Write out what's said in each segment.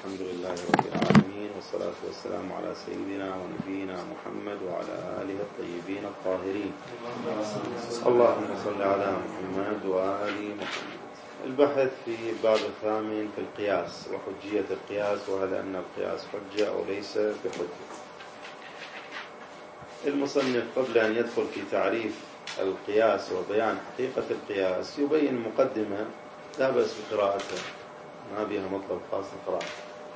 الحمد لله رب العالمين، والصلاة والسلام على سيدنا ونبينا محمد وعلى آله الطيبين الطاهرين. اللهم صل على محمد وآل محمد. البحث في باب الثامن في القياس وحجية القياس، وهل أن القياس حجة أو ليس بحجة. المصنف قبل أن يدخل في تعريف القياس وبيان حقيقة القياس يبين مقدمة لا بأس بقراءتها، ما بها مطلب خاص القراءة.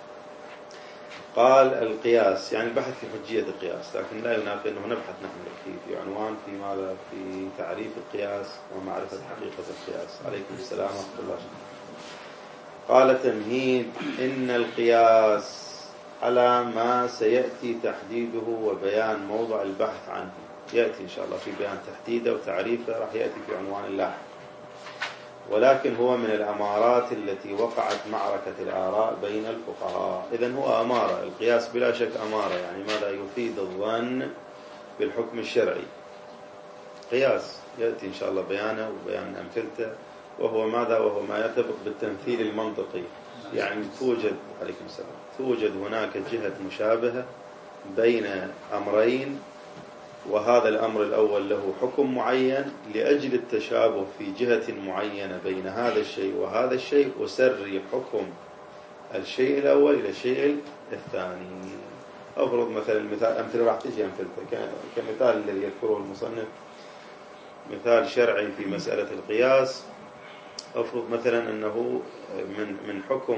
قال القياس يعني البحث في حجية القياس، لكن لا ينافي أنه نبحث نحن في عنوان في ماذا؟ في تعريف القياس ومعرفة حقيقة القياس. عليكم السلام ورحمة الله. قال تمهيد: إن القياس على ما سيأتي تحديده وبيان موضع البحث عنه. يأتي إن شاء الله في بيان تحديده وتعريفه، راح يأتي في عنوان لاحق، ولكن هو من الأمارات التي وقعت معركة الآراء بين الفقهاء. إذن هو أمارة، القياس بلا شك أمارة، يعني ماذا؟ يفيد الظن بالحكم الشرعي. قياس يأتي إن شاء الله بيانه وبيان أمثلته، وهو ماذا؟ وهو ما يرتبط بالتمثيل المنطقي. يعني توجد، عليكم السلام، توجد هناك جهة مشابهة بين أمرين، وهذا الأمر الأول له حكم معين، لأجل التشابه في جهة معينة بين هذا الشيء وهذا الشيء أسري حكم الشيء الأول إلى الشيء الثاني. أفرض مثلا المثال، أمثلة راح تجي أمثلة كمثال الذي يذكره المصنف، مثال شرعي في مسألة القياس. أفرض مثلا أنه من حكم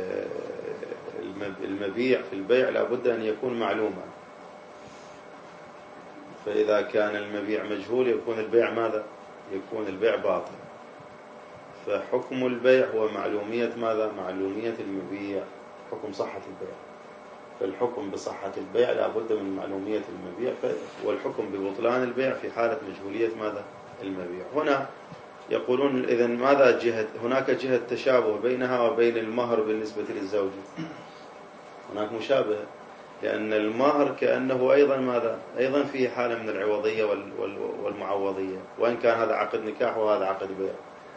المبيع في البيع لابد أن يكون معلوما، فإذا كان المبيع مجهول يكون البيع ماذا؟ يكون البيع باطل. فحكم البيع هو معلومية ماذا؟ معلومية المبيع، حكم صحة البيع. فالحكم بصحة البيع لابد من معلومية المبيع، والحكم ببطلان البيع في حالة مجهولية ماذا؟ المبيع. هنا يقولون إذن ماذا؟ هناك جهة تشابه بينها وبين المهر بالنسبة للزوج. هناك مشابهة، لأن المهر كأنه أيضا ماذا؟ أيضا فيه حالة من العوضية والمعوضية، وإن كان هذا عقد نكاح وهذا عقد بيع.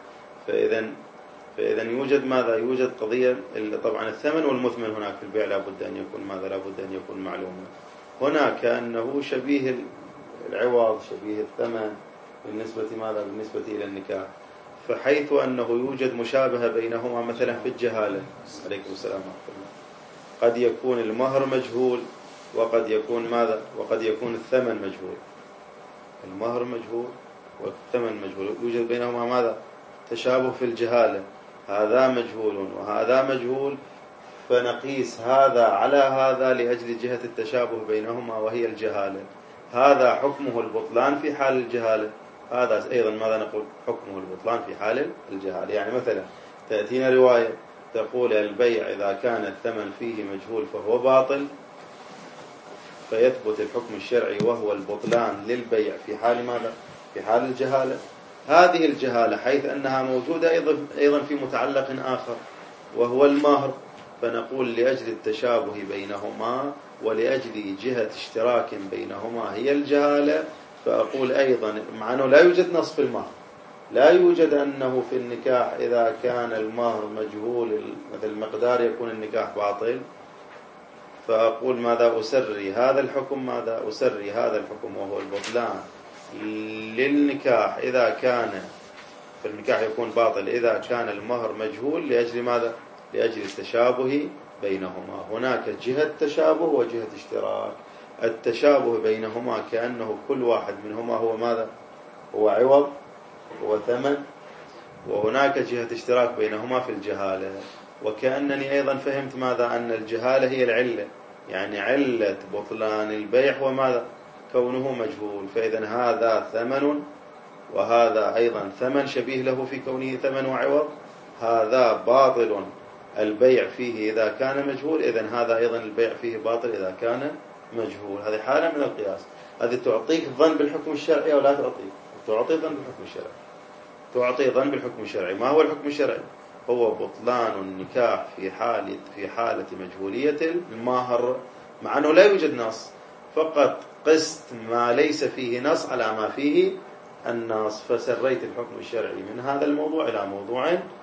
فإذا يوجد ماذا؟ يوجد قضية. طبعا الثمن والمثمن هناك في البيع لابد أن يكون ماذا؟ لابد أن يكون معلوما. هنا كأنه شبيه العوض، شبيه الثمن بالنسبة ماذا؟ بالنسبة إلى النكاح. فحيث أنه يوجد مشابهة بينهما مثلا في الجهالة. عليكم السلام ورحمة الله. قد يكون المهر مجهول، وقد يكون ماذا؟ وقد يكون الثمن مجهول. المهر مجهول والثمن مجهول، يوجد بينهما ماذا؟ تشابه في الجهالة. هذا مجهول وهذا مجهول، فنقيس هذا على هذا لأجل جهة التشابه بينهما وهي الجهالة. هذا حكمه البطلان في حال الجهالة، هذا أيضا ماذا نقول؟ حكمه البطلان في حال الجهالة. يعني مثلا تأتينا رواية تقول البيع إذا كان الثمن فيه مجهول فهو باطل، فيثبت الحكم الشرعي وهو البطلان للبيع في حال ماذا؟ في حال الجهالة. هذه الجهالة حيث أنها موجودة أيضا في متعلق آخر وهو المهر، فنقول لأجل التشابه بينهما ولأجل جهة اشتراك بينهما هي الجهالة، فأقول أيضا مع أنه لا يوجد نص في المهر، لا يوجد أنه في النكاح إذا كان المهر مجهول مثل المقدار يكون النكاح باطل، فأقول ماذا؟ أسري هذا الحكم، ماذا؟ أسري هذا الحكم وهو البطلان للنكاح إذا كان في النكاح يكون باطل إذا كان المهر مجهول، لأجل ماذا؟ لأجل التشابه بينهما. هناك جهة تشابه وجهة اشتراك. التشابه بينهما كأنه كل واحد منهما هو ماذا؟ هو عوض، هو ثمن. وهناك جهة اشتراك بينهما في الجهالة، وكأنني أيضا فهمت ماذا؟ أن الجهالة هي العلة، يعني علة بطلان البيع هو ماذا؟ كونه مجهول. فإذا هذا ثمن وهذا أيضا ثمن شبيه له في كونه ثمن وعوض، هذا باطل البيع فيه إذا كان مجهول، إذن هذا أيضا البيع فيه باطل إذا كان مجهول. هذه حالة من القياس. هذه تعطيك ظن بالحكم الشرعي أو لا تعطيك؟ تعطي ظن بالحكم الشرعي، تعطي ظن بالحكم الشرعي. ما هو الحكم الشرعي؟ هو بطلان النكاح في حالة مجهولية المهر، مع أنه لا يوجد نص، فقط قست ما ليس فيه نص على ما فيه النص، فسريت الحكم الشرعي من هذا الموضوع إلى موضوع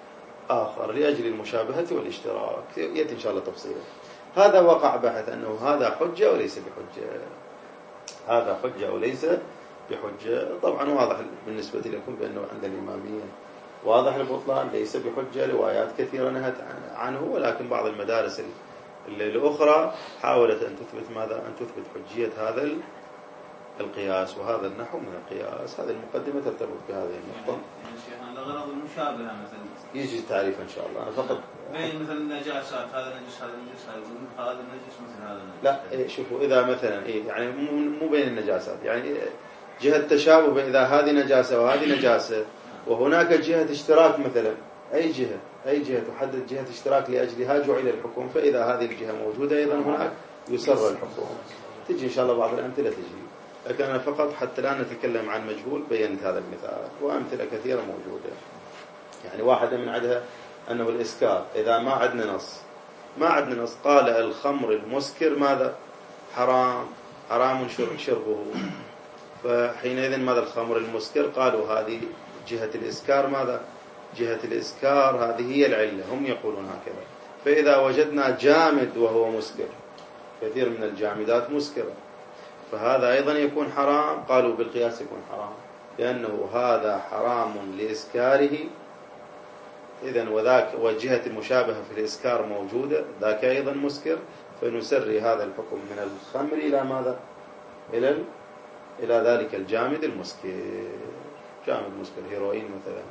آخر لأجل المشابهة والاشتراك، يأتي إن شاء الله تفصيله. هذا وقع بحث أنه هذا حجة وليس بحجة، هذا حجة وليس بحجة. طبعا واضح بالنسبة لكم بأنه عند الإمامية واضح البطلان، ليس بحجة، روايات كثيرة نهت عنه، ولكن بعض المدارس الأخرى حاولت أن تثبت ماذا؟ أن تثبت حجية هذا القياس، وهذا النحو من القياس. هذه المقدمة ترتبط بهذه النقطة. يعني الغرض المشابهة مثلا يجي تعريف إن شاء الله. أنا فقط بين مثلا النجاسات، هذا نجس هذا نجس هذا نجس مثل هذا نجس. لا شوفوا، إذا مثلا يعني مو بين النجاسات، يعني جهة تشابه، إذا هذه نجاسة وهذه نجاسة، وهناك جهة اشتراك مثلا، أي جهة تحدد جهة اشتراك لأجلها جعل الحكم، فإذا هذه الجهة موجودة أيضا هناك يسر الحكم. تجي إن شاء الله بعض الأمثلة تجي، لكن أنا فقط حتى لا نتكلم عن مجهول بينت هذا المثال، وأمثلة كثيرة موجودة. يعني واحدة من عدها أنه الإسكار، إذا ما عندنا نص قال الخمر المسكر ماذا؟ حرام شربه، فحينئذ ماذا الخمر المسكر؟ قالوا هذه جهة الإسكار ماذا؟ جهة الإسكار هذه هي العلة، هم يقولون هكذا. فإذا وجدنا جامد وهو مسكر، كثير من الجامدات مسكرة، فهذا أيضا يكون حرام. قالوا بالقياس يكون حرام، لأنه هذا حرام لإسكاره، إذن وذاك وجهة المشابهة في الإسكار موجودة، ذاك أيضا مسكر، فنسري هذا الحكم من الخمر إلى ماذا؟ إلى ذلك الجامد المسكر. جامد مسكر، هيروين مثلا،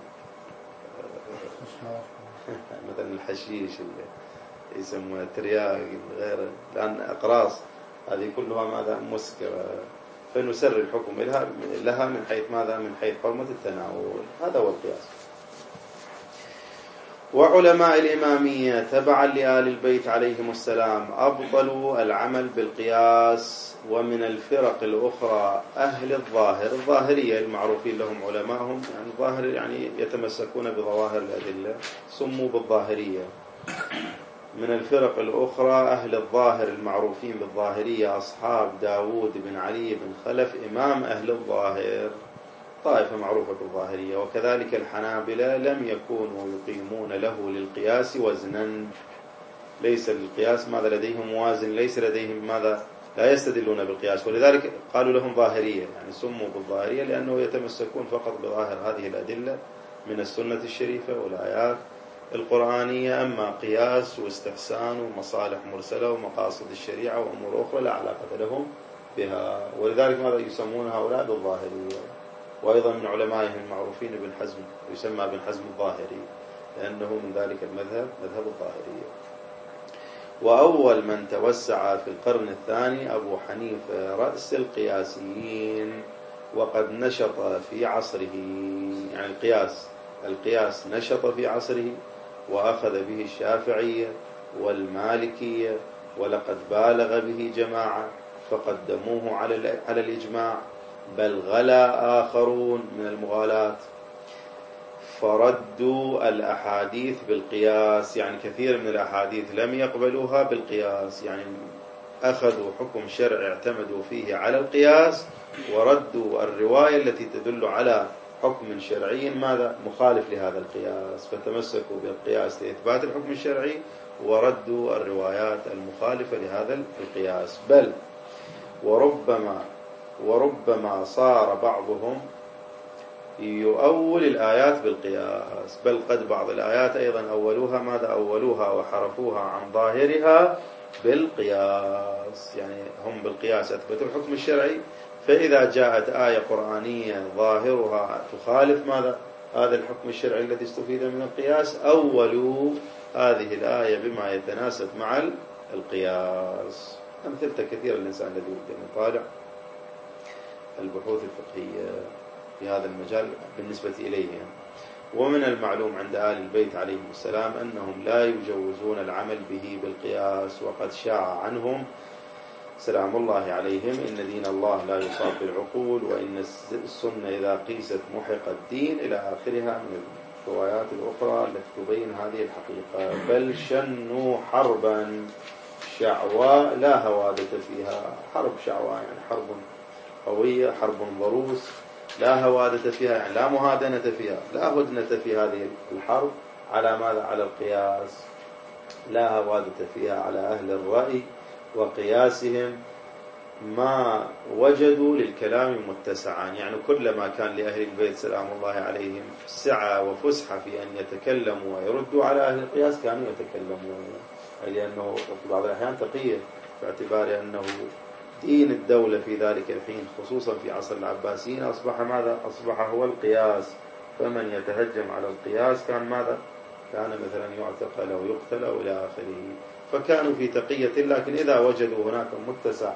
مثلا الحشيش اللي يسمونه ترياق غيره، لأن أقراص هذه كلها ماذا؟ مسكرة، فنسري الحكم لها من حيث ماذا؟ من حيث حرمة التناول. هذا هو القياس. وعلماء الإمامية تبعا لآل البيت عليهم السلام أبطلوا العمل بالقياس. ومن الفرق الأخرى أهل الظاهرية المعروفين لهم علماءهم، يعني الظاهر يعني يتمسكون بظواهر الأدلة، سموا بالظاهرية. من الفرق الأخرى أهل الظاهر المعروفين بالظاهرية أصحاب داود بن علي بن خلف إمام أهل الظاهر، طائفة معروفة بالظاهرية. وكذلك الحنابلة لم يكونوا يقيمون له للقياس وزنا، ليس للقياس ماذا لديهم وازن، ليس لديهم ماذا؟ لا يستدلون بالقياس، ولذلك قالوا لهم ظاهرية، يعني سموا بالظاهرية لأنه يتمسكون فقط بظاهر هذه الأدلة من السنة الشريفة والآيات القرآنية. أما قياس واستحسان ومصالح مرسلة ومقاصد الشريعة وأمور أخرى لا علاقة لهم بها، ولذلك ماذا يسمون هؤلاء بالظاهرية. وأيضا من علمائهم المعروفين ابن حزم، يسمى ابن حزم الظاهري، لأنه من ذلك المذهب، مذهب الظاهرية. وأول من توسع في القرن الثاني أبو حنيفة رأس القياسيين، وقد نشط في عصره، يعني القياس نشط في عصره، وأخذ به الشافعية والمالكية، ولقد بالغ به جماعة فقدموه على الإجماع، بل غلا آخرون من المغالاة فردوا الأحاديث بالقياس، يعني كثير من الأحاديث لم يقبلوها بالقياس، يعني أخذوا حكم شرعي اعتمدوا فيه على القياس، وردوا الرواية التي تدل على حكم شرعي ماذا؟ مخالف لهذا القياس، فتمسكوا بالقياس لإثبات الحكم الشرعي، وردوا الروايات المخالفة لهذا القياس. بل وربما صار بعضهم يؤول الآيات بالقياس، بل قد بعض الآيات أيضا أولوها ماذا؟ أولوها وحرفوها عن ظاهرها بالقياس، يعني هم بالقياس أثبتوا الحكم الشرعي، فإذا جاءت آية قرآنية ظاهرها تخالف ماذا؟ هذا الحكم الشرعي الذي استفيد من القياس، أولوا هذه الآية بما يتناسب مع القياس. أمثلة كثيرة الإنسان الذي يريد أن يطالع البحوث الفقهية في هذا المجال بالنسبة إليهم. ومن المعلوم عند آل البيت عليهم السلام أنهم لا يجوزون العمل به بالقياس، وقد شاع عنهم سلام الله عليهم إن دين الله لا يصاب بالعقول، وإن السنة إذا قيست محق الدين، إلى آخرها من الروايات الأخرى التي تبين هذه الحقيقة. بل شنوا حربا شعواء لا هوادة فيها، حرب شعواء يعني حرب قوية، حرب ضروس لا هوادة فيها، يعني لا مهادنة فيها، لا هدنة في هذه الحرب، على ماذا؟ على القياس، لا هوادة فيها على أهل الرأي وقياسهم ما وجدوا للكلام متسعا. يعني كلما كان لأهل البيت سلام الله عليهم سعة وفسحة في أن يتكلموا ويردوا على أهل القياس كانوا يتكلمون، لأنه في بعض الأحيان تقية باعتبار أنه دين الدولة في ذلك الحين خصوصا في عصر العباسيين أصبح ماذا؟ أصبح هو القياس، فمن يتهجم على القياس كان ماذا؟ كان مثلا يعتقل أو يقتل أو إلى آخره. فكانوا في تقية، لكن إذا وجدوا هناك متسع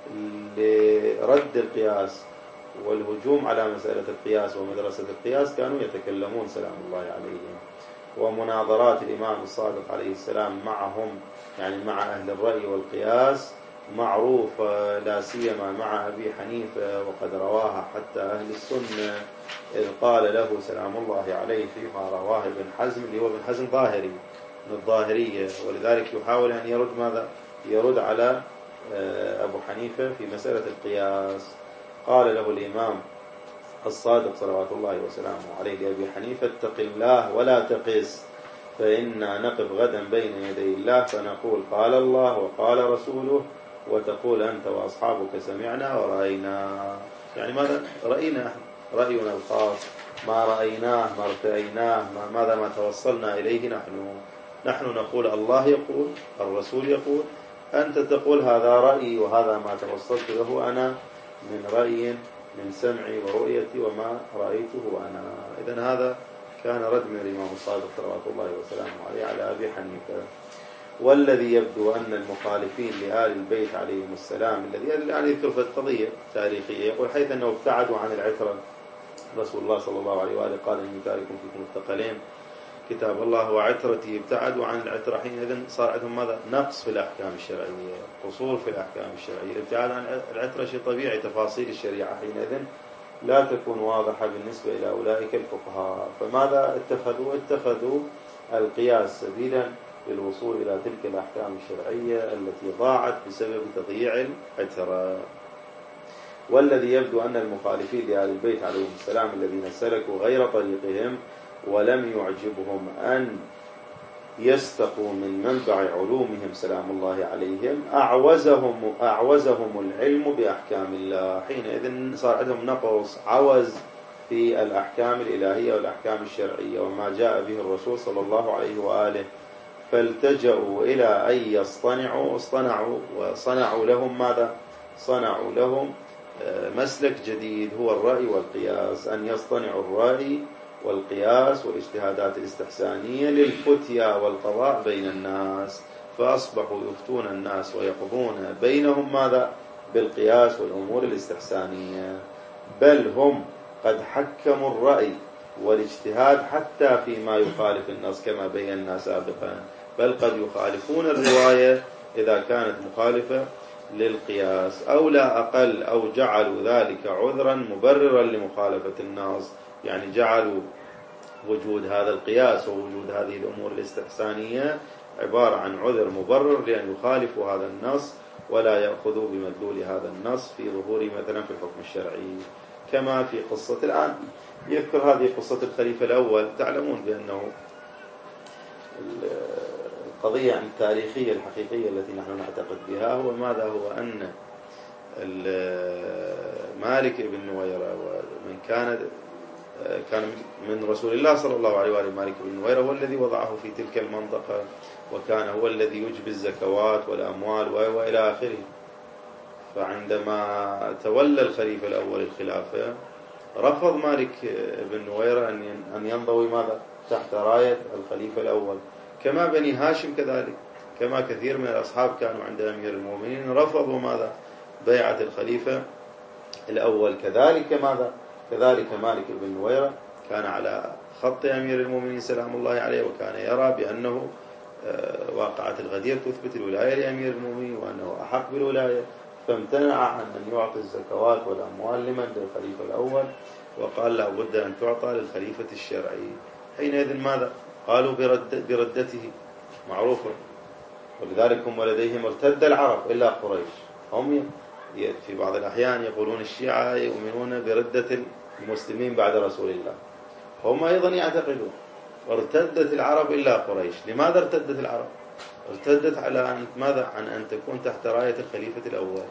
لرد القياس والهجوم على مسألة القياس ومدرسة القياس كانوا يتكلمون سلام الله عليهم. ومناظرات الإمام الصادق عليه السلام معهم، يعني مع أهل الرأي والقياس، معروف لا سيما مع أبي حنيفة، وقد رواها حتى أهل السنة، إذ قال له سلام الله عليه فيما رواه ابن حزم، اللي هو ابن حزم ظاهري من الظاهرية، ولذلك يحاول أن يرد ماذا؟ يرد على أبو حنيفة في مسألة القياس. قال له الإمام الصادق صلوات الله وسلامه عليه لأبي حنيفة: اتق الله ولا تقس، فإنا نقف غدا بين يدي الله فنقول قال الله وقال رسوله، وتقول أنت وأصحابك سمعنا ورأينا. يعني ماذا رأينا؟ رأينا الخاص، ما رأيناه ما ارتأيناه، ماذا ما توصلنا إليه نحن نقول الله يقول، الرسول يقول، أنت تقول هذا رأيي وهذا ما توصلت له أنا من رأي من سمعي ورؤيتي وما رأيته أنا. إذن هذا كان رد من الإمام الصادق صلوات الله وسلامه عليه على أبي حنيفة. والذي يبدو أن المخالفين لآل البيت عليهم السلام، الذي يعني يذكر في القضية تاريخية، يقول حيث أنه ابتعدوا عن العترة، رسول الله صلى الله عليه وآله قال إني تارك فيكم الثقلين كتاب الله وعترتي، ابتعدوا عن العترة، حينئذ صار عندهم ماذا؟ نقص في الأحكام الشرعية، قصور في الأحكام الشرعية. الابتعاد عن العترة شيء طبيعي، تفاصيل الشريعة حينئذ لا تكون واضحة بالنسبة إلى أولئك الفقهاء. فماذا اتخذوا القياس سبيلا للوصول إلى تلك الأحكام الشرعية التي ضاعت بسبب تضييع العترة. والذي يبدو أن المخالفين لآل البيت عليهم السلام الذين سلكوا غير طريقهم ولم يعجبهم أن يستقوا من منبع علومهم سلام الله عليهم، أعوزهم العلم بأحكام الله. حينئذ صار عندهم نقص، عوز في الأحكام الإلهية والأحكام الشرعية وما جاء به الرسول صلى الله عليه وآله، فالتجأوا إلى أن وصنعوا لهم ماذا؟ صنعوا لهم مسلك جديد هو الرأي والقياس، أن يصطنعوا الرأي والقياس والاجتهادات الاستحسانية للفتيا والقضاء بين الناس، فأصبحوا يفتون الناس ويقضون بينهم ماذا؟ بالقياس والأمور الاستحسانية. بل هم قد حكموا الرأي والاجتهاد حتى فيما يخالف النص كما بينا سابقا، بل قد يخالفون الرواية إذا كانت مخالفة للقياس أو لا أقل، أو جعلوا ذلك عذرا مبررا لمخالفة النص، يعني جعلوا وجود هذا القياس ووجود هذه الأمور الاستحسانية عبارة عن عذر مبرر لأن يخالفوا هذا النص ولا يأخذوا بمدلول هذا النص في ظهور مثلا في الحكم الشرعي. كما في قصة الآن يذكر هذه قصة الخليفة الأول. تعلمون بأنه القضية التاريخية الحقيقية التي نحن نعتقد بها هو ماذا؟ هو أن مالك بن نويرة، ومن كان من رسول الله صلى الله عليه وآله، مالك بن نويرة هو الذي وضعه في تلك المنطقة، وكان هو الذي يجبي الزكوات والأموال وإلى آخره. فعندما تولى الخليفة الأول الخلافة رفض مالك بن نويرة أن ينضوي ماذا؟ تحت راية الخليفة الأول، كما بني هاشم كذلك، كما كثير من الأصحاب كانوا عند أمير المؤمنين رفضوا ماذا؟ بيعة الخليفة الأول. كذلك ماذا؟ كذلك مالك بن نويرة كان على خط أمير المؤمنين سلام الله عليه، وكان يرى بأنه واقعة الغدير تثبت الولاية لأمير المؤمنين وأنه أحق بالولاية، فامتنع عن أن يعطي الزكوات والأموال للخليفة الأول، وقال لا بد أن تعطى للخليفة الشرعي. حينئذ ماذا؟ قالوا بردته معروفة، ولذلك هم لديهم ارتد العرب إلا قريش. هم في بعض الأحيان يقولون الشيعة يؤمنون بردة المسلمين بعد رسول الله، هم أيضا يعتقدون ارتدت العرب إلا قريش. لماذا ارتدت العرب؟ ارتدت على أن ماذا؟ عن أن تكون تحت راية الخليفة الأول.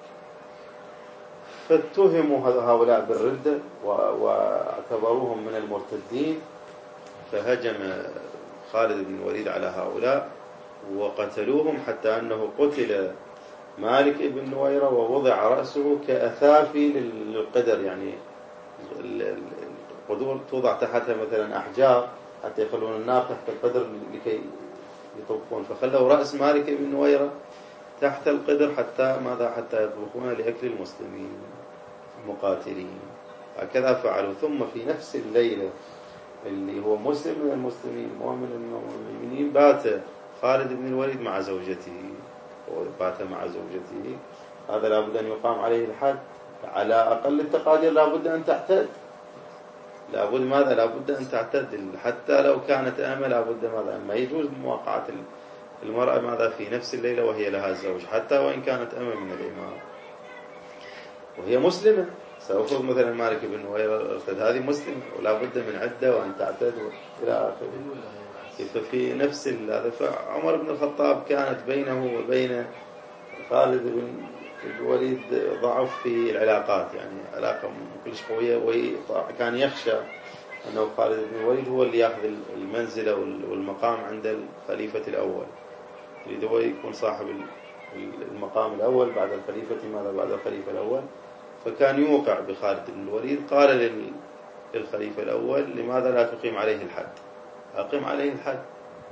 فاتهموا هؤلاء بالردة واعتبروهم من المرتدين، فهجم خالد بن الوليد على هؤلاء وقتلوهم، حتى أنه قتل مالك بن نويرة ووضع رأسه كأثافي للقدر، يعني القدور توضع تحتها مثلا أحجار حتى يخلون النار تحت القدر لكي يطبخون، فخلوا رأس مالك بن نويرة تحت القدر حتى ماذا؟ حتى يطبخون لأكل المسلمين المقاتلين. هكذا فعلوا. ثم في نفس الليلة اللي هو مسلم من المسلمين مؤمن المؤمنين بات خالد بن الوليد مع زوجته، بات مع زوجته. هذا لابد أن يقام عليه الحد على أقل التقادير، لابد أن تعتد. لابد ماذا؟ لابد أن تعتد، حتى لو كانت أمة لابد ماذا؟ ما يجوز مواقعة المرأة ماذا في نفس الليلة وهي لها زوج، حتى وإن كانت أمة من الإمام وهي مسلمة. سأفرض مثلا مالك بن نويرة ارتد، هذه مسلمة ولا بد من عدة وأن تعتد إلى آخره. ففي نفس هذا فعمر بن الخطاب كانت بينه وبين خالد بن الوليد ضعف في العلاقات، يعني علاقة كلش قوية، وكان يخشى أنه خالد بن الوليد هو اللي يأخذ المنزلة والمقام عند الخليفة الأول، يريد هو يكون صاحب المقام الأول بعد الخليفة، ماذا بعد الخليفة الأول. فكان يوقع بخالد بن الوليد. قال للخليفة الأول: لماذا لا تقيم عليه الحد؟ أقيم عليه الحد.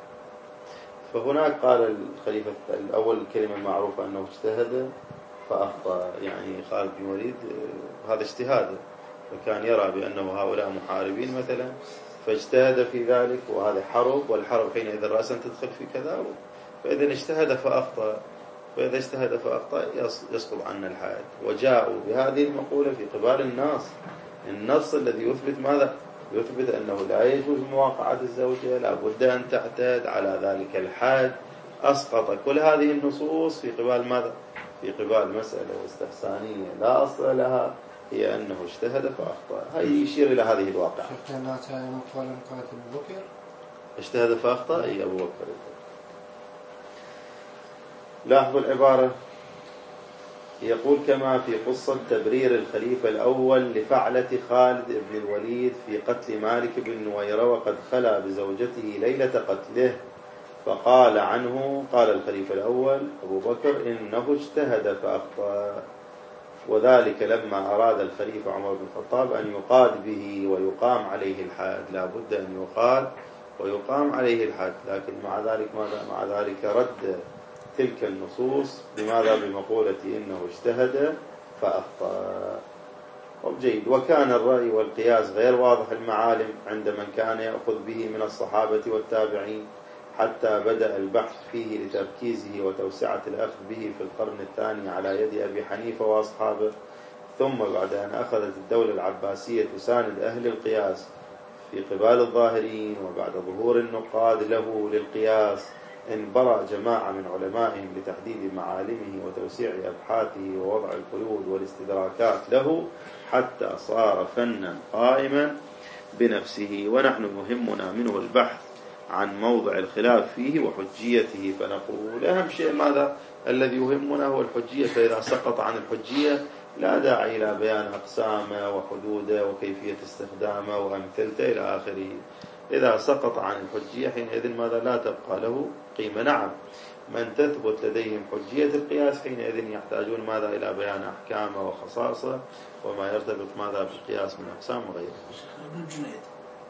فهناك قال الخليفة الأول الكلمة المعروفة أنه اجتهد فأخطأ، يعني خالد بن الوليد هذا اجتهاده، فكان يرى بأنه هؤلاء محاربين مثلا فاجتهد في ذلك، وهذا حرب، والحرب حينئذ رأسا تدخل في كذا، فإذا اجتهد فأخطأ، فإذا اجتهد فأخطأ يسقط عنا الحد. وجاءوا بهذه المقولة في قبال النص الذي يثبت ماذا؟ يثبت أنه لا يجوز مواقعة الزوجة، لا بد أن تعتد على ذلك الحد. أسقط كل هذه النصوص في قبال ماذا؟ في قبال مسألة استحسانية لا أصل لها، هي أنه اجتهد فأخطأ. هاي يشير إلى هذه الواقع. اجتهد فأخطأ أي أبو بكر. لاحظوا العبارة، يقول: كما في قصة تبرير الخليفة الأول لفعلة خالد بن الوليد في قتل مالك بن نويرة وقد خلا بزوجته ليلة قتله، فقال عنه، قال الخليفة الأول أبو بكر: إنه اجتهد فأخطأ. وذلك لما أراد الخليفة عمر بن الخطاب أن يقاد به ويقام عليه الحد. لا بد أن يقاد ويقام عليه الحد، لكن مع ذلك ماذا؟ مع ذلك رد تلك النصوص بماذا؟ بمقولة إنه اجتهد فأخطأ. جيد. وكان الرأي والقياس غير واضح المعالم عند من كان يأخذ به من الصحابة والتابعين، حتى بدأ البحث فيه لتركيزه وتوسعة الأخذ به في القرن الثاني على يد أبي حنيفة وأصحابه. ثم بعد أن أخذت الدولة العباسية تساند أهل القياس في قبال الظاهرين، وبعد ظهور النقاد له للقياس، انبرأ جماعة من علمائهم لتحديد معالمه وتوسيع أبحاثه ووضع القيود والاستدراكات له، حتى صار فنا قائما بنفسه. ونحن يهمنا منه البحث عن موضع الخلاف فيه وحجيته، فنقول أهم شيء ماذا؟ الذي يهمنا هو الحجية. فإذا سقط عن الحجية لا داعي إلى بيان أقسامه وحدوده وكيفية استخدامه وأمثلته إلى آخره. إذا سقط عن الحجية حينئذ ماذا؟ لا تبقى له قيمة. نعم، من تثبت لديهم حجية القياس حينئذ يحتاجون ماذا؟ إلى بيان أحكامه وخصائصه وما يرتبط ماذا بالقياس من أقسام وغيره. ابن الجنيد،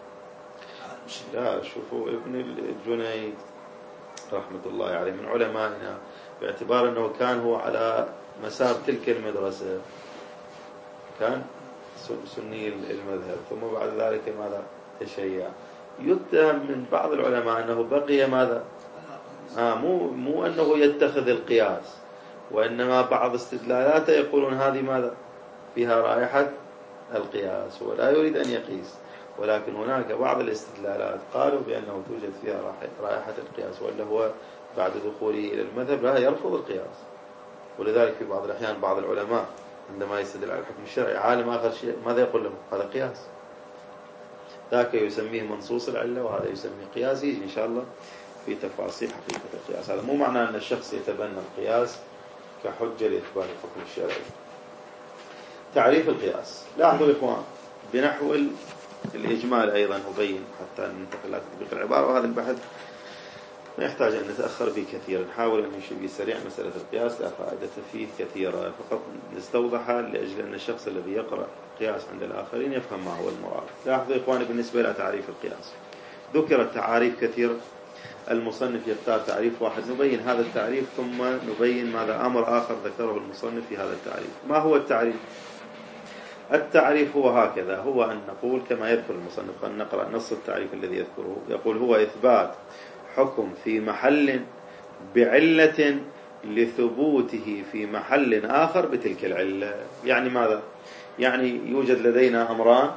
لا، شوفوا ابن الجنيد رحمة الله عليه من علمائنا، باعتبار أنه كان هو على مسار تلك المدرسة، كان سني المذهب، ثم بعد ذلك ماذا؟ تشيع. يتهم من بعض العلماء أنه بقي ماذا؟ مو أنه يتخذ القياس، وإنما بعض استدلالاته يقولون هذه ماذا؟ فيها رائحة القياس، ولا يريد أن يقيس. ولكن هناك بعض الاستدلالات قالوا بأنه توجد فيها رائحة القياس، ولا هو بعد دخوله إلى المذهب لا يرفض القياس. ولذلك في بعض الأحيان بعض العلماء عندما يستدل على الحكم الشرعي عالم آخر شيء ماذا يقول له؟ هذا قياس. ذاك يسميه منصوص العلة وهذا يسميه قياس. يجي إن شاء الله في تفاصيل حقيقة القياس. هذا مو معناه أن الشخص يتبنى القياس كحجة لإثبات الحكم الشرعي. تعريف القياس، لاحظوا إخوان بنحو الإجمال أيضا أبين حتى ننتقل إلى تطبيق العبارة، وهذا البحث ما يحتاج أن نتأخر فيه كثيرا، نحاول أن نمشي به سريع. مسألة القياس لا فائدة فيه كثيرة، فقط نستوضحها لأجل أن الشخص الذي يقرأ قياس عند الآخرين يفهم ما هو المراد. لاحظوا إخواني بالنسبة إلى تعريف القياس ذكرت تعاريف كثيرة، المصنف يختار تعريف واحد نبين هذا التعريف ثم نبين ماذا أمر آخر ذكره المصنف في هذا التعريف. ما هو التعريف؟ التعريف هو هكذا، هو أن نقول كما يذكر المصنف، أن نقرأ نص التعريف الذي يذكره، يقول هو إثبات حكم في محل بعلة لثبوته في محل آخر بتلك العلة. يعني ماذا؟ يعني يوجد لدينا أمران،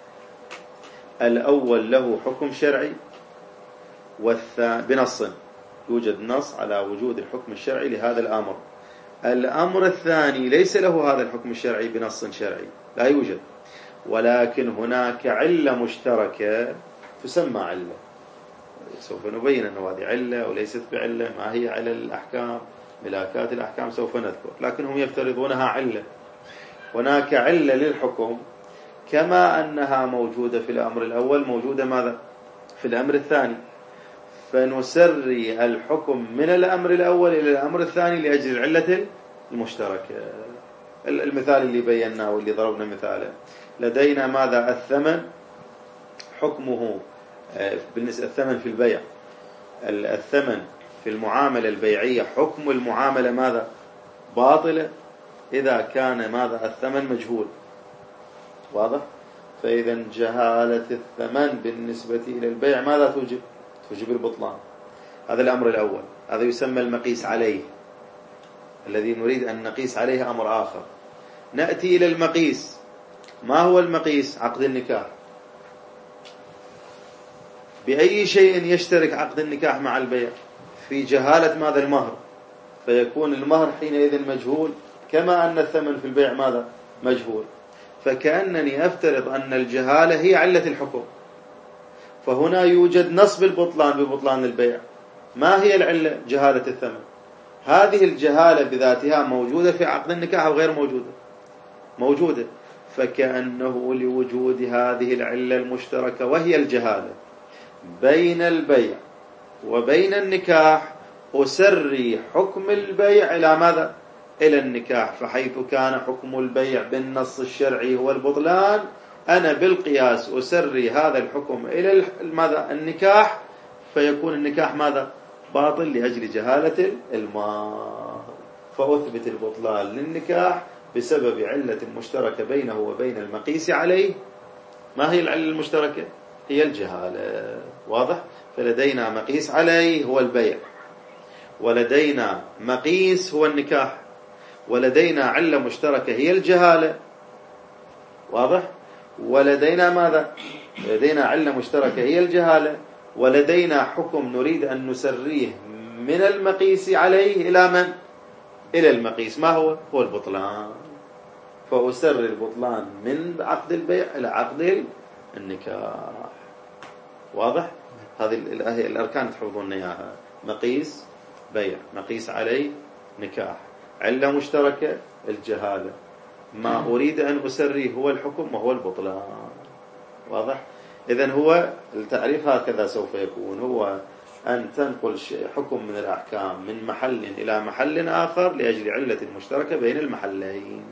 الأول له حكم شرعي بنص، يوجد نص على وجود الحكم الشرعي لهذا الأمر. الأمر الثاني ليس له هذا الحكم الشرعي بنص شرعي، لا يوجد، ولكن هناك علة مشتركة تسمى علة. سوف نبين أن هذه علة وليست بعلة، ما هي علل الأحكام، ملاكات الأحكام سوف نذكر، لكن هم يفترضونها علة. هناك علة للحكم كما أنها موجودة في الأمر الأول موجودة ماذا؟ في الأمر الثاني، فنسري الحكم من الأمر الأول إلى الأمر الثاني لأجل العلة المشتركة. المثال اللي بيناه واللي ضربنا مثاله، لدينا ماذا؟ الثمن حكمه بالنسبة الثمن في البيع، الثمن في المعاملة البيعية حكم المعاملة ماذا؟ باطلة إذا كان ماذا؟ الثمن مجهول. واضح؟ فإذا جهالة الثمن بالنسبة إلى البيع ماذا توجب؟ توجب البطلان. هذا الأمر الأول، هذا يسمى المقيس عليه، الذي نريد أن نقيس عليه أمر آخر. نأتي إلى المقيس. ما هو المقيس؟ عقد النكاح. بأي شيء يشترك عقد النكاح مع البيع؟ في جهالة ماذا؟ المهر، فيكون المهر حينئذ مجهول كما أن الثمن في البيع ماذا؟ مجهول. فكأنني أفترض أن الجهالة هي علة الحكم، فهنا يوجد نص بالبطلان ببطلان البيع. ما هي العلة؟ جهالة الثمن. هذه الجهالة بذاتها موجودة في عقد النكاح أو غير موجودة؟ موجودة. فكأنه لوجود هذه العلة المشتركة وهي الجهالة بين البيع وبين النكاح أسري حكم البيع إلى ماذا؟ إلى النكاح. فحيث كان حكم البيع بالنص الشرعي هو البطلان، أنا بالقياس أسري هذا الحكم إلى ماذا؟ النكاح، فيكون النكاح ماذا؟ باطل لأجل جهالة المهر، فأثبت البطلان للنكاح بسبب علة مشتركة بينه وبين المقيس عليه. ما هي العلة المشتركة؟ هي الجهالة. واضح؟ فلدينا مقيس عليه هو البيع، ولدينا مقيس هو النكاح، ولدينا علة مشتركة هي الجهالة. واضح؟ ولدينا ماذا؟ لدينا علة مشتركة هي الجهالة، ولدينا حكم نريد أن نسريه من المقيس عليه إلى من؟ إلى المقيس. ما هو؟ هو البطلان. فأسر البطلان من عقد البيع إلى عقد النكاح. واضح؟ هذه الأركان تحفظون إياها: مقيس بيع، مقيس عليه نكاح، علة مشتركة الجهالة، ما أريد أن أسريه هو الحكم وهو البطلان. واضح؟ إذن هو التعريف هكذا سوف يكون، هو أن تنقل حكم من الأحكام من محل إلى محل آخر لأجل علة مشتركة بين المحلين.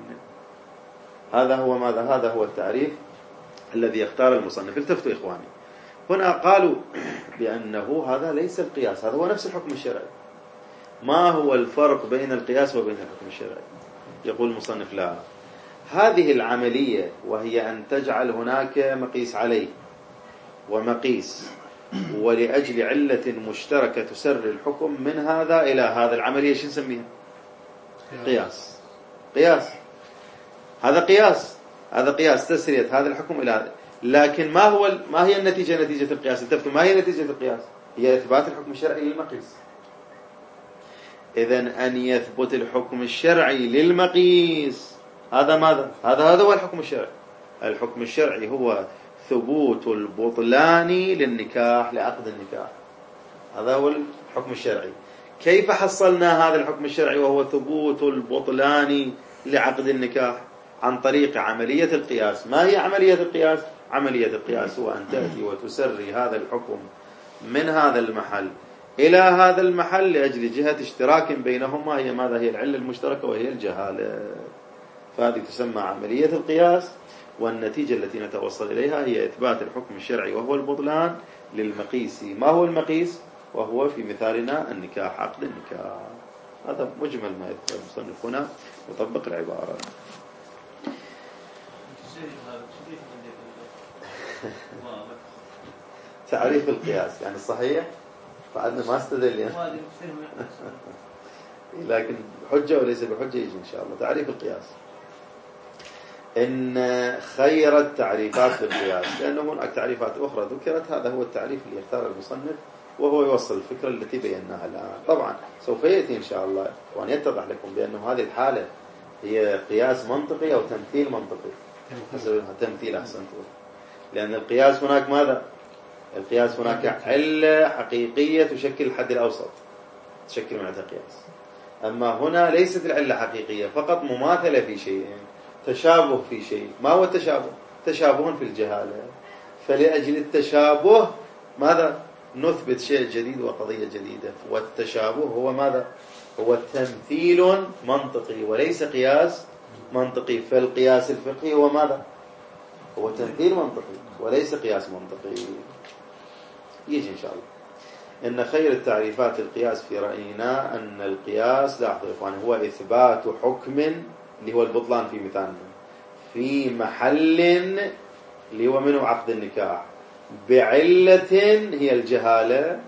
هذا هو ماذا؟ هذا هو التعريف الذي يختار المصنف. التفتوا إخواني، هنا قالوا بأنه هذا ليس القياس، هذا هو نفس الحكم الشرعي. ما هو الفرق بين القياس وبين الحكم الشرعي؟ يقول المصنف: لا، هذه العملية وهي أن تجعل هناك مقيس عليه ومقيس، ولأجل علة مشتركة تسر الحكم من هذا إلى هذا، العملية شو نسميها؟ قياس. قياس، هذا قياس، هذا قياس تسرية هذا الحكم إلى هذا. لكن ما هي النتيجة؟ نتيجة القياس. التفتوا، ما هي نتيجة القياس؟ هي إثبات الحكم الشرعي للمقيس. إذن أن يثبت الحكم الشرعي للمقيس، هذا ماذا؟ هذا هو الحكم الشرعي. الحكم الشرعي هو ثبوت البطلان للنكاح، لعقد النكاح. هذا هو الحكم الشرعي. كيف حصلنا هذا الحكم الشرعي وهو ثبوت البطلان لعقد النكاح؟ عن طريق عملية القياس. ما هي عملية القياس؟ عملية القياس هو أن تأتي وتسري هذا الحكم من هذا المحل إلى هذا المحل لأجل جهة اشتراك بينهما، هي ماذا؟ هي العلة المشتركة وهي الجهالة. فهذه تسمى عملية القياس، والنتيجة التي نتوصل إليها هي إثبات الحكم الشرعي وهو البطلان للمقيس. ما هو المقيس؟ وهو في مثالنا النكاح، عقد النكاح. هذا مجمل ما يذكر المصنف هنا، وطبق العبارة. تعريف القياس يعني الصحيح، بعدنا ما استدل يعني. لكن بحجة وليس بحجة يجي إن شاء الله. تعريف القياس، إن خير التعريفات للقياس، لأنه هناك تعريفات أخرى ذكرت، هذا هو التعريف اللي يختار المصنف، وهو يوصل الفكرة التي بيناها الآن. طبعا سوف يأتي إن شاء الله وأن يتضح لكم بأنه هذه الحالة هي قياس منطقي أو تمثيل منطقي. حسب تمثيل أحسن، لأن القياس هناك ماذا؟ القياس هناك علة حقيقية تشكل الحد الأوسط، تشكل معنى القياس. أما هنا ليست العلة حقيقية، فقط مماثلة في شيء، تشابه في شيء. ما هو التشابه؟ تشابه في الجهالة. فلأجل التشابه ماذا؟ نثبت شيء جديد وقضية جديدة. والتشابه هو ماذا؟ هو تمثيل منطقي وليس قياس منطقي. فالقياس الفقهي هو ماذا؟ هو تمثيل منطقي وليس قياس منطقي. يجي إن شاء الله. إن خير التعريفات القياس في رأينا أن القياس، لاحظوا إخوان، هو إثبات حكم اللي هو البطلان في مثالنا في محل اللي هو منه عقد النكاح بعلة هي الجهالة،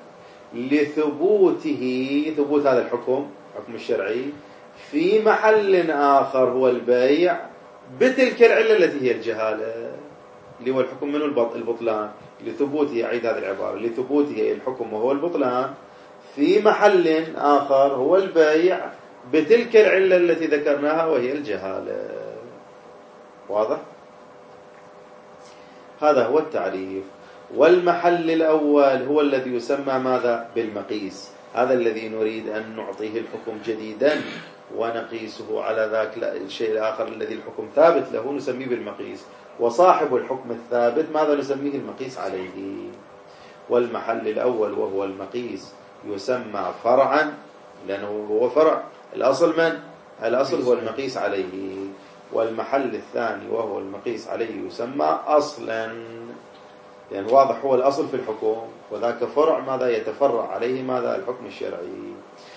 لثبوته، ثبوت هذا الحكم الشرعي في محل آخر هو البيع بتلك العلة التي هي الجهالة، اللي هو الحكم منه البطلان. لثبوته، أعيد هذه العبارة، لثبوته الحكم وهو البطلان في محل آخر هو البيع بتلك العلة التي ذكرناها وهي الجهالة. واضح؟ هذا هو التعريف. والمحل الأول هو الذي يسمى ماذا؟ بالمقيس. هذا الذي نريد أن نعطيه الحكم جديدا ونقيسه على ذاك الشيء الآخر الذي الحكم ثابت له، نسميه بالمقيس. وصاحب الحكم الثابت ماذا نسميه؟ المقيس عليه. والمحل الأول وهو المقيس يسمى فرعا، لأنه هو فرع. الأصل من؟ الأصل هو المقيس عليه. والمحل الثاني وهو المقيس عليه يسمى أصلا، لأن واضح هو الأصل في الحكم، وذاك فرع ماذا يتفرع عليه ماذا؟ الحكم الشرعي.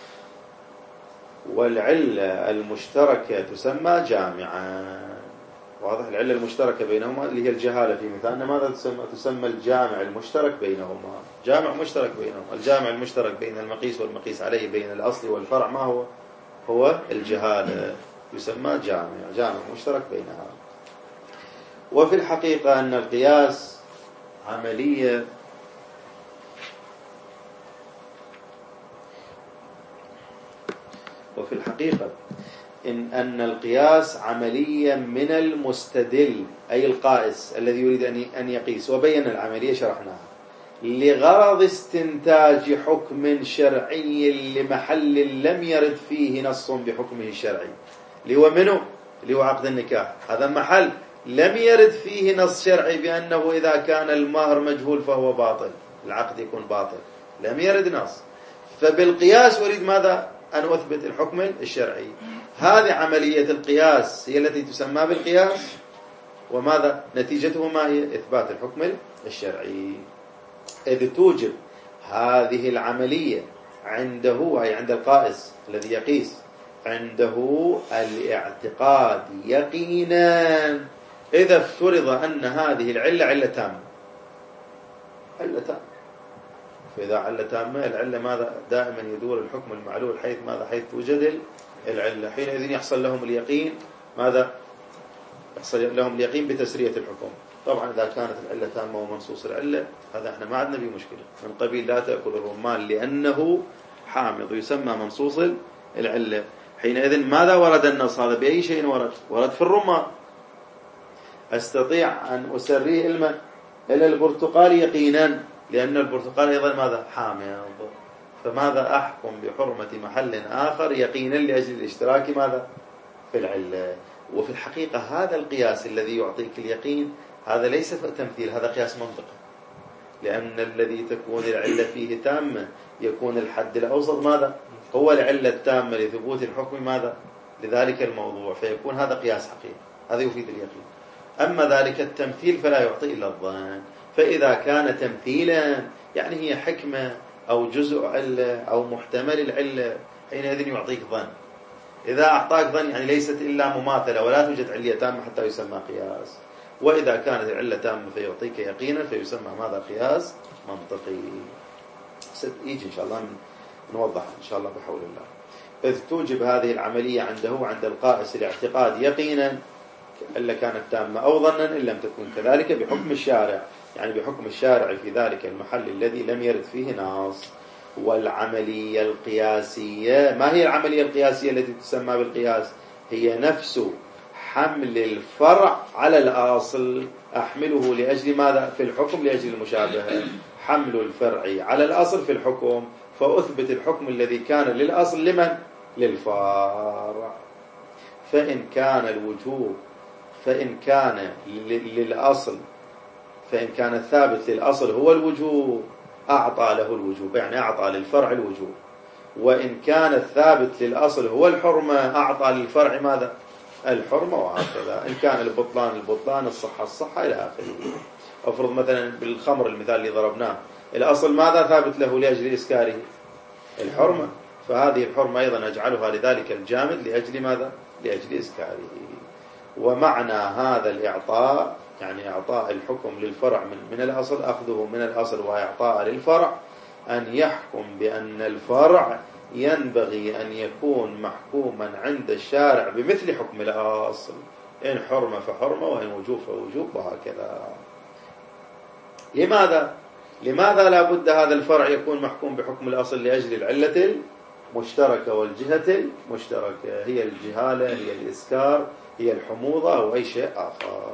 والعلة المشتركة تسمى جامعا. واضح؟ العلة المشتركة بينهما اللي هي الجهالة في مثالنا ماذا تسمى؟ تسمى الجامع المشترك بينهما. جامع مشترك بينهما. الجامع المشترك بين المقيس والمقيس عليه، بين الأصل والفرع، ما هو؟ هو الجهالة، يسمى جامع مشترك بينها. وفي الحقيقة أن القياس عملية أن القياس عملية من المستدل، أي القائس الذي يريد أن يقيس. وبين العملية شرحناها لغرض استنتاج حكم شرعي لمحل لم يرد فيه نص بحكمه الشرعي، اللي هو منه؟ اللي هو عقد النكاح. هذا محل لم يرد فيه نص شرعي بأنه إذا كان المهر مجهول فهو باطل، العقد يكون باطل. لم يرد نص. فبالقياس أريد ماذا؟ أن أثبت الحكم الشرعي. هذه عملية القياس هي التي تسمى بالقياس. وماذا نتيجته؟ ما هي؟ إثبات الحكم الشرعي. إذ توجب هذه العملية عنده، أي عند القائس الذي يقيس، عنده الاعتقاد يقينا إذا افترض أن هذه العلة علة تامة. علة تامة. فإذا علة تامة، العلة ماذا؟ دائما يدور الحكم المعلول حيث ماذا؟ حيث توجد العلة. حينئذ يحصل لهم اليقين. ماذا؟ يحصل لهم اليقين بتسرية الحكم. طبعا إذا كانت العلة تامة ومنصوص العلة، هذا احنا ما عندنا به مشكلة، من قبيل لا تأكل الرمان لأنه حامض، يسمى منصوص العلة. حينئذ ماذا ورد النص هذا؟ بأي شيء ورد؟ ورد في الرمان. أستطيع أن أسريه إلى البرتقال يقينا، لأن البرتقال أيضا ماذا؟ حامض. فماذا أحكم بحرمة محل آخر يقينا لأجل الاشتراك ماذا؟ في العلة. وفي الحقيقة هذا القياس الذي يعطيك اليقين هذا ليس تمثيل، هذا قياس منطقي، لأن الذي تكون العلة فيه تامة يكون الحد الأوسط ماذا؟ هو العلة التامة لثبوت الحكم ماذا؟ لذلك الموضوع، فيكون هذا قياس حقيقي، هذا يفيد اليقين. أما ذلك التمثيل فلا يعطي إلا الظن. فإذا كان تمثيلا يعني هي حكمة أو جزء علة أو محتمل العلة، حينئذ يعطيك ظن. إذا أعطاك ظن يعني ليست إلا مماثلة ولا توجد علة تامة حتى يسمى قياس. وإذا كانت العلة تامة فيعطيك يقينا فيسمى ماذا؟ قياس منطقي. يجي إن شاء الله نوضح إن شاء الله بحول الله. إذ توجب هذه العملية عنده عند القائس الاعتقاد يقينا إلا كانت تامة أو ظنا إن لم تكن كذلك بحكم الشارع، يعني بحكم الشارع في ذلك المحل الذي لم يرد فيه نص. والعملية القياسية، ما هي العملية القياسية التي تسمى بالقياس؟ هي نفس حمل الفرع على الأصل. أحمله لأجل ماذا؟ في الحكم لأجل المشابهة. حمل الفرع على الأصل في الحكم، فأثبت الحكم الذي كان للأصل لمن؟ للفرع. فإن كان الوجوب، فإن كان للأصل، فإن كان الثابت للأصل هو الوجوب أعطى له الوجوب، يعني أعطى للفرع الوجوب. وإن كان الثابت للأصل هو الحرمة أعطى للفرع ماذا؟ الحرمة، وهكذا. إن كان البطلان البطلان، الصحة الصحة، إلى آخره. أفرض مثلا بالخمر المثال اللي ضربناه، الأصل ماذا ثابت له لأجل إسكاره؟ الحرمة، فهذه الحرمة أيضا أجعلها لذلك الجامد لأجل ماذا؟ لأجل إسكاره. ومعنى هذا الإعطاء يعني إعطاء الحكم للفرع من الأصل، أخذه من الأصل وإعطاء للفرع، أن يحكم بأن الفرع ينبغي أن يكون محكوما عند الشارع بمثل حكم الأصل، إن حرمة فحرمة وإن وجوب فوجوب، وهكذا. لماذا لا بد هذا الفرع يكون محكوم بحكم الأصل؟ لأجل العلة المشتركة والجهة المشتركة، هي الجهالة، هي الإسكار، هي الحموضة، أو أي شيء آخر.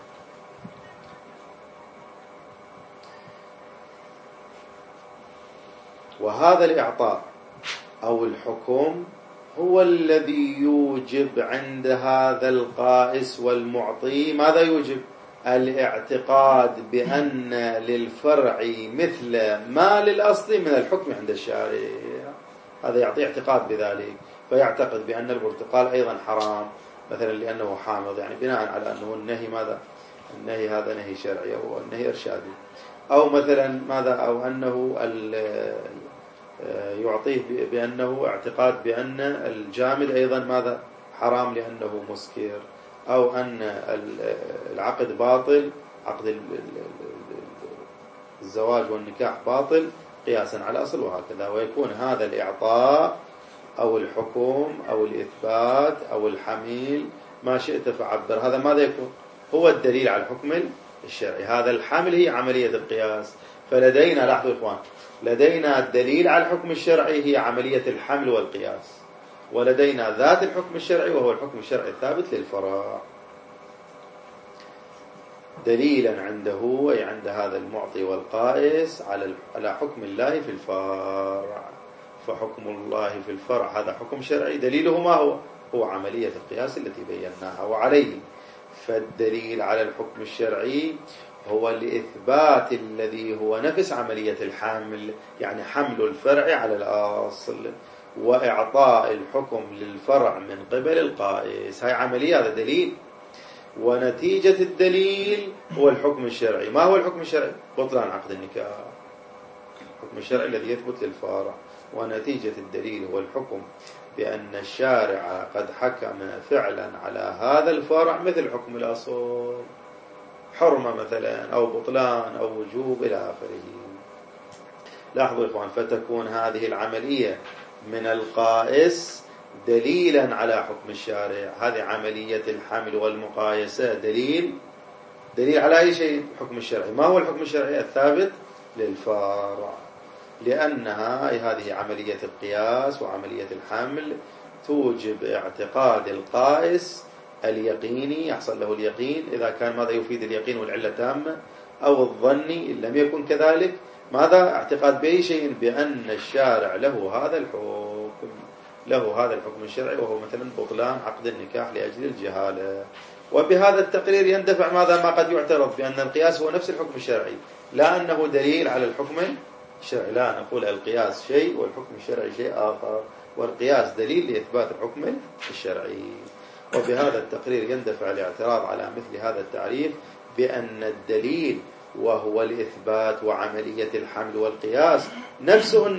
وهذا الإعطاء أو الحكم هو الذي يوجب عند هذا القائس والمعطي ماذا يوجب؟ الاعتقاد بأن للفرع مثل ما للأصل من الحكم عند الشارع. هذا يعطي اعتقاد بذلك، فيعتقد بأن البرتقال أيضا حرام مثلا لأنه حامض، يعني بناء على أنه النهي ماذا؟ النهي هذا نهي شرعي أو النهي إرشادي. أو مثلا ماذا؟ أو أنه يعطيه بأنه اعتقاد بأن الجامد أيضا ماذا؟ حرام لأنه مسكر. أو أن العقد باطل، عقد الزواج والنكاح باطل قياسا على أصل، وهكذا. ويكون هذا الإعطاء أو الحكم أو الإثبات أو الحميل ما شئت فعبر، هذا ماذا يكون؟ هو الدليل على الحكم الشرعي. هذا الحمل هي عملية القياس. فلدينا، لاحظوا إخوان، لدينا الدليل على الحكم الشرعي هي عملية الحمل والقياس، ولدينا ذات الحكم الشرعي وهو الحكم الشرعي الثابت للفرع. دليلا عنده أي عند هذا المعطي والقائس على حكم الله في الفرع. فحكم الله في الفرع هذا حكم شرعي، دليله ما هو؟ هو عملية القياس التي بيناها. وعليه فالدليل على الحكم الشرعي هو الإثبات الذي هو نفس عملية الحمل، يعني حمل الفرع على الأصل وإعطاء الحكم للفرع من قبل القائس. هاي عملية، هذا دليل. ونتيجة الدليل هو الحكم الشرعي. ما هو الحكم الشرعي؟ بطلان عقد النكاح، الحكم الشرعي الذي يثبت للفرع. ونتيجة الدليل هو الحكم بأن الشارع قد حكم فعلا على هذا الفرع مثل حكم الأصل، حرمة مثلا أو بطلان أو وجوب إلى آخره. لاحظوا إخوان، فتكون هذه العملية من القائس دليلا على حكم الشارع. هذه عملية الحمل والمقايسة دليل على أي شيء؟ حكم الشرعي. ما هو الحكم الشرعي؟ الثابت للفرع. لأنها هذه عملية القياس وعملية الحمل توجب اعتقاد القائس اليقيني، يحصل له اليقين إذا كان ماذا يفيد اليقين والعلة تامة؟ أو الظني إن لم يكن كذلك. ماذا؟ اعتقاد بأي شيء بأن الشارع له هذا الحكم الشرعي، وهو مثلا بطلان عقد النكاح لأجل الجهالة. وبهذا التقرير يندفع ماذا؟ ما قد يعترض بأن القياس هو نفس الحكم الشرعي، لا أنه دليل على الحكم الشرعي. لا، نقول القياس شيء والحكم الشرعي شيء آخر، والقياس دليل لإثبات الحكم الشرعي. وبهذا التقرير يندفع الاعتراض على مثل هذا التعريف بأن الدليل وهو الإثبات وعملية الحمل والقياس نفسه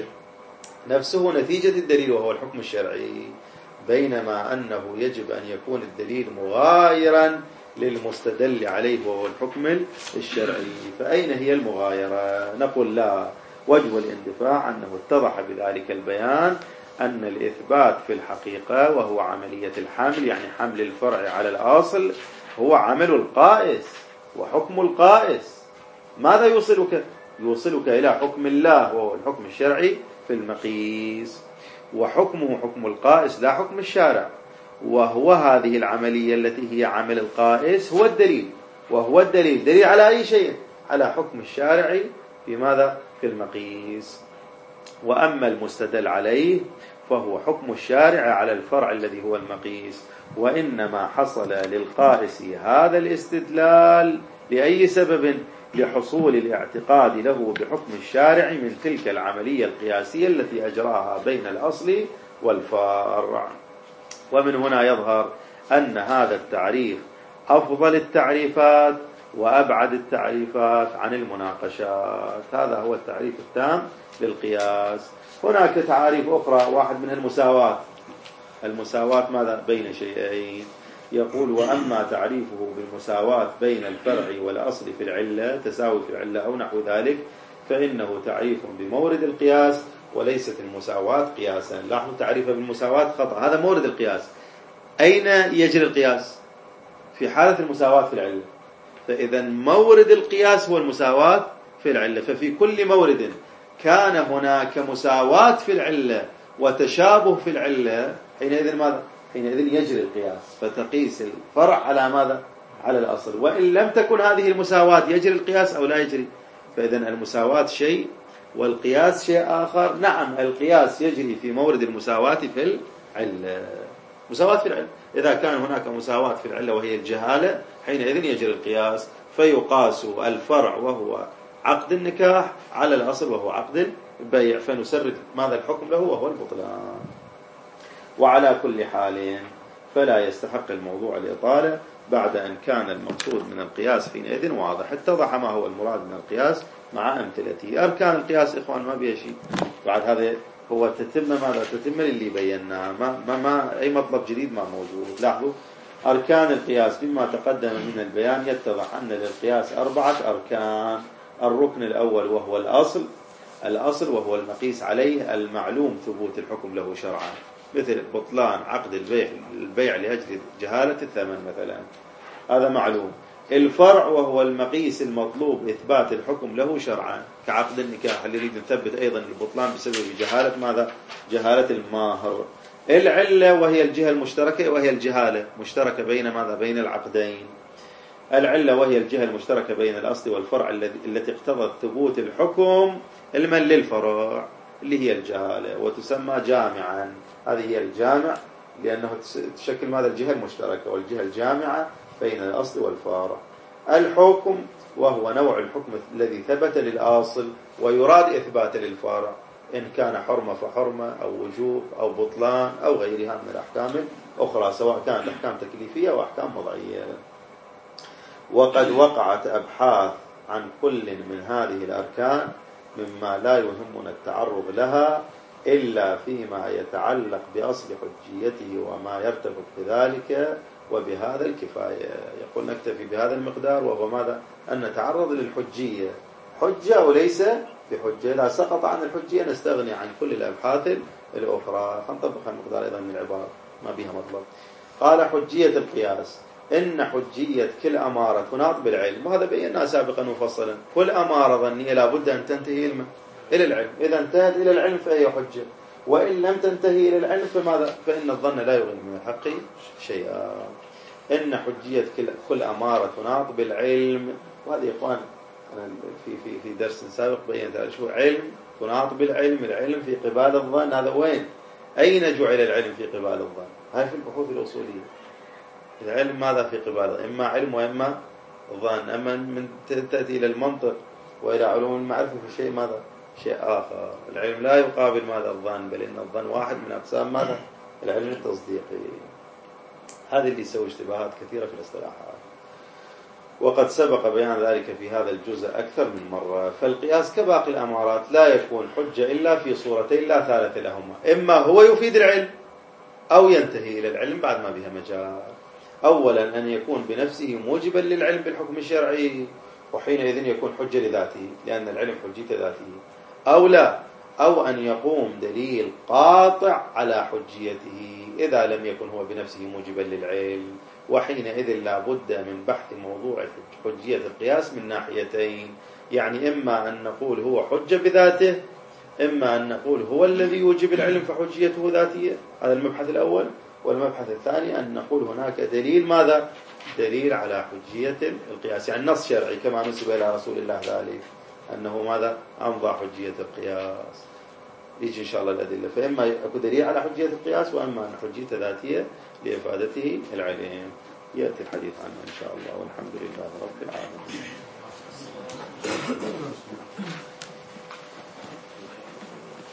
نتيجة الدليل وهو الحكم الشرعي، بينما أنه يجب أن يكون الدليل مغايرا للمستدل عليه وهو الحكم الشرعي. فأين هي المغايرة؟ نقول لا، وجه الاندفاع أنه اتضح بذلك البيان أن الإثبات في الحقيقة وهو عملية الحمل، يعني حمل الفرع على الأصل، هو عمل القائس وحكم القائس. ماذا يوصلك؟ يوصلك إلى حكم الله وهو الحكم الشرعي في المقيس، وحكمه حكم القائس لا حكم الشارع. وهو هذه العملية التي هي عمل القائس هو الدليل، وهو الدليل دليل على أي شيء؟ على حكم الشارع في ماذا؟ في المقيس. وأما المستدل عليه فهو حكم الشارع على الفرع الذي هو المقيس. وإنما حصل للقائس هذا الاستدلال لأي سبب؟ لحصول الاعتقاد له بحكم الشارع من تلك العملية القياسية التي أجراها بين الأصل والفرع. ومن هنا يظهر أن هذا التعريف أفضل التعريفات وأبعد التعريفات عن المناقشات. هذا هو التعريف التام للقياس. هناك تعاريف أخرى، واحد منها المساواة ماذا؟ بين شيئين. يقول: وأما تعريفه بالمساواة بين الفرع والأصل في العلة، تساوي في العلة أو نحو ذلك، فإنه تعريف بمورد القياس وليست المساواة قياسا. لاحظوا تعريفه بالمساواة خطأ، هذا مورد القياس. أين يجري القياس؟ في حالة المساواة في العلة. فإذا مورد القياس هو المساواة في العلة. ففي كل مورد كان هناك مساواة في العلة وتشابه في العلة، حينئذ ماذا؟ حينئذ يجري القياس، فتقيس الفرع على ماذا؟ على الأصل. وإن لم تكن هذه المساواة يجري القياس أو لا يجري. فإذا المساواة شيء والقياس شيء آخر. نعم، القياس يجري في مورد المساواة في العلة. مساواة في العلة، إذا كان هناك مساواة في العلة وهي الجهالة، حينئذ يجري القياس، فيقاس الفرع وهو عقد النكاح على الأصل وهو عقد البيع، فنسرد ماذا الحكم له وهو البطلان. وعلى كل حال فلا يستحق الموضوع الإطالة بعد أن كان المقصود من القياس حينئذ واضح. اتضح ما هو المراد من القياس مع أمثلته. أركان القياس إخوان ما بيه شيء بعد، هذا هو تتم ماذا؟ تتم اللي بيناه، ما أي مطلب جديد ما موجود. لاحظوا أركان القياس مما تقدم من البيان يتضح أن للقياس 4 أركان. الركن الأول وهو الأصل وهو المقيس عليه المعلوم ثبوت الحكم له شرعا، مثل بطلان عقد البيع لأجل جهالة الثمن مثلا، هذا معلوم. الفرع وهو المقيس المطلوب إثبات الحكم له شرعا، كعقد النكاح اللي يريد نثبت أيضا البطلان بسبب جهالة ماذا؟ جهالة الماهر. العلة وهي الجهة المشتركة، وهي الجهالة مشتركة بين ماذا؟ بين العقدين. العلة وهي الجهة المشتركة بين الأصل والفرع التي اقتضت ثبوت الحكم للفرع اللي هي الجهالة، وتسمى جامعا. هذه هي الجامع لأنه تشكل ماذا؟ الجهة المشتركة والجهة الجامعة بين الأصل والفرع. الحكم وهو نوع الحكم الذي ثبت للأصل ويراد إثبات للفرع، إن كان حرمة فحرمة أو وجوب أو بطلان أو غيرها من الأحكام الأخرى، سواء كانت أحكام تكليفية أو أحكام وضعية. وقد وقعت أبحاث عن كل من هذه الأركان مما لا يهمنا التعرض لها إلا فيما يتعلق بأصل حجيته وما يرتبط بذلك، وبهذا الكفاية. يقول نكتفي بهذا المقدار، وهو ماذا؟ أن نتعرض للحجية، حجة وليس بحجة. إذا سقط عن الحجية نستغني عن كل الأبحاث الأخرى. فنطبق المقدار أيضا من العبارة ما بها مطلب. قال: حجية القياس: إن حجية كل أمارة تناط بالعلم، وهذا بيناه سابقا مفصلا. كل أمارة ظنية لابد أن تنتهي إلى العلم، إذا انتهت إلى العلم فهي حجة، وإن لم تنتهي إلى العلم فماذا؟ فإن الظن لا يغني من الحق شيئا. إن حجية كل أمارة تناط بالعلم وهذه إخوان أنا في درس سابق بينت شو علم تناط بالعلم، العلم في قبال الظن. هذا وين؟ أين جعل العلم في قبال الظن؟ هاي في البحوث الأصولية. العلم ماذا في قبال؟ إما علم وإما ظن. أما من تأتي إلى المنطق وإلى علوم المعرفة في شيء ماذا؟ شيء آخر. العلم لا يقابل ماذا؟ الظن، بل إن الظن واحد من أقسام ماذا؟ العلم التصديقي. هذا اللي يسوي اشتباهات كثيرة في الاصطلاحات، وقد سبق بيان ذلك في هذا الجزء أكثر من مرة. فالقياس كباقي الأمارات لا يكون حجة إلا في صورتين لا ثالث لهما: إما هو يفيد العلم أو ينتهي إلى العلم بعد ما بها مجال. أولا أن يكون بنفسه موجبا للعلم بالحكم الشرعي، وحينئذ يكون حجة لذاته لأن العلم حجية ذاته، أو لا، أو أن يقوم دليل قاطع على حجيته إذا لم يكن هو بنفسه موجبا للعلم، وحينئذ لا بد من بحث موضوع حجية القياس من ناحيتين. يعني إما أن نقول هو حجة بذاته، إما أن نقول هو الذي يوجب العلم فحجيته ذاتية. هذا المبحث الأول. والمبحث الثاني أن نقول هناك دليل ماذا؟ دليل على حجية القياس، يعني نص شرعي كما نسب إلى رسول الله ذلك أنه ماذا؟ أمضى حجية القياس. يجي إن شاء الله الأدلة. فإما يكون دليل على حجية القياس، وإما أن حجية ذاتية لإفادته العلم. يأتي الحديث عنه إن شاء الله، والحمد لله رب العالمين.